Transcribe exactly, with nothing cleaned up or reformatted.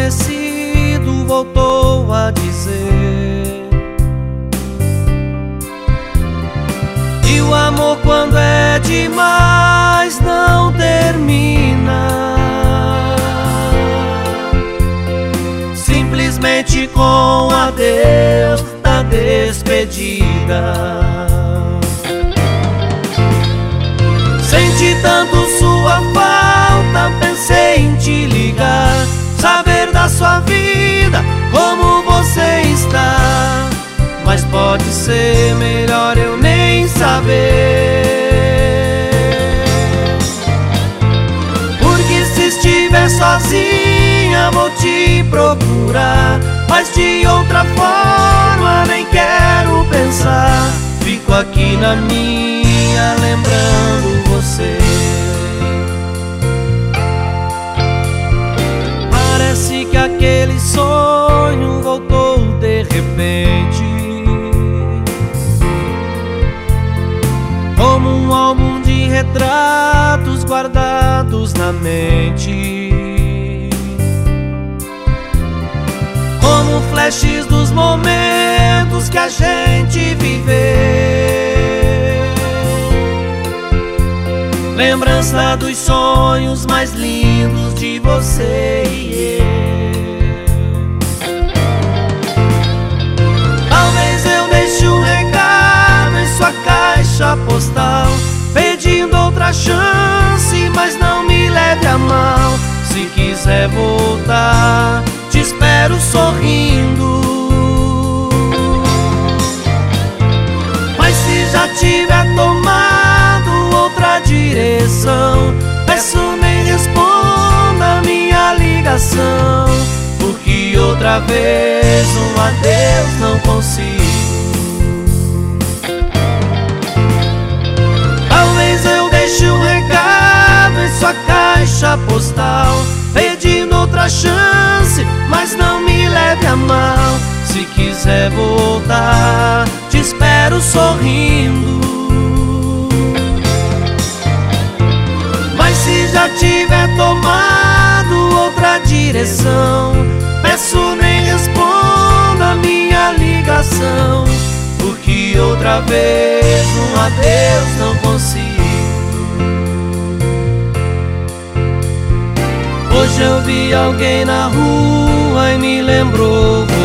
falecido voltou a dizer. E o amor, quando é demais, não termina. Simplesmente com adeus da despedida. Senti tanto sua falta, pensei em te ligar, saber da sua vida, como você está. Mas pode ser melhor eu nem saber, porque se estiver sozinha vou te procurar, mas de outra forma nem quero pensar. Fico aqui na minha lembrando você. Parece que aquele sonho voltou de repente, como um álbum de retratos guardados na mente, como flashes dos momentos que a gente viveu. Lembrança dos sonhos mais lindos de você e eu. Talvez eu deixe um recado em sua caixa postal, pedindo outra chance, mas não me leve a mal. Se quiser voltar, te espero sorrindo. Mas se já tiver tomado outra direção, peço nem responda minha ligação, porque outra vez um adeus não consigo. Talvez eu deixe um recado em sua caixa postal, pedindo outra chance, mas não me leve a mal. Se quiser voltar, te espero sorrindo. Mas se já tiver tomado outra direção, peço nem responda minha ligação, porque outra vez um adeus não consigo. Hoje eu vi alguém na rua e me lembrou